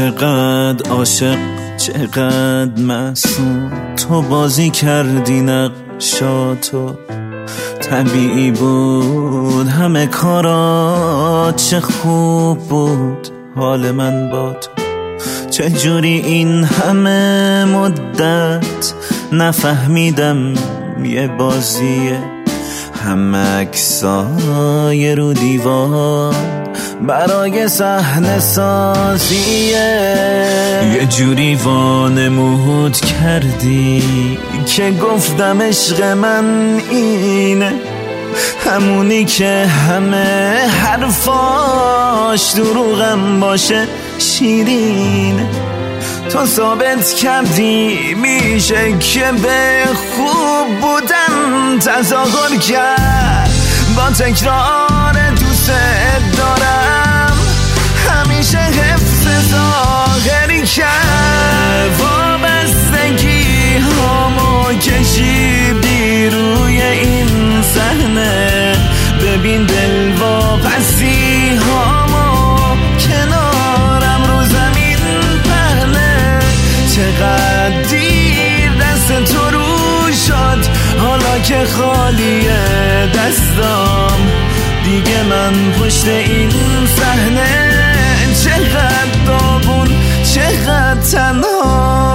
چقدر عاشق چقدر معصوم، تو بازی کردی نقشاتو، طبیعی بود همه کارات، چه خوب بود حال من با تو. چجوری این همه مدت نفهمیدم یه بازیه، همه عکسای رو دیوار برای صحنه سازیه. یه جوری وانمود کردی که گفتم عشق من اینه، همونی که همه حرفاش دروغم باشه شیرینه. تو ثابت کردی میشه که به خوب بودن تظاهر کرد، با تکرار دوست دارم همیشه حفظ ظاهری کرد. وابستگی هامو کشیدی روی این صحنه، ببین دل واپسی هامو کنارم رو زمین پهنه. چقدر دیر دست تو رو شد، حالا که خالیه دستام دیگه من پشت این صحنه. چقدر داغون چقدر تنها.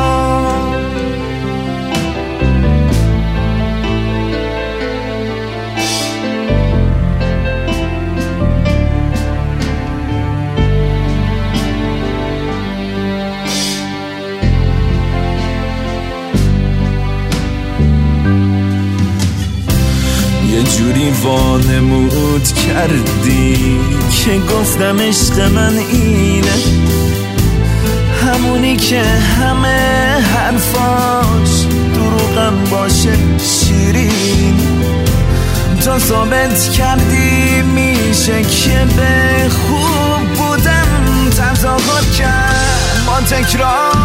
یه جوری وانمود کردی که گفتم عشق من اینه، همونی که همه حرفاش دروغم باشه شیرین. تو ثابت کردی میشه که به خوب بودن تظاهر کرد، با تکرار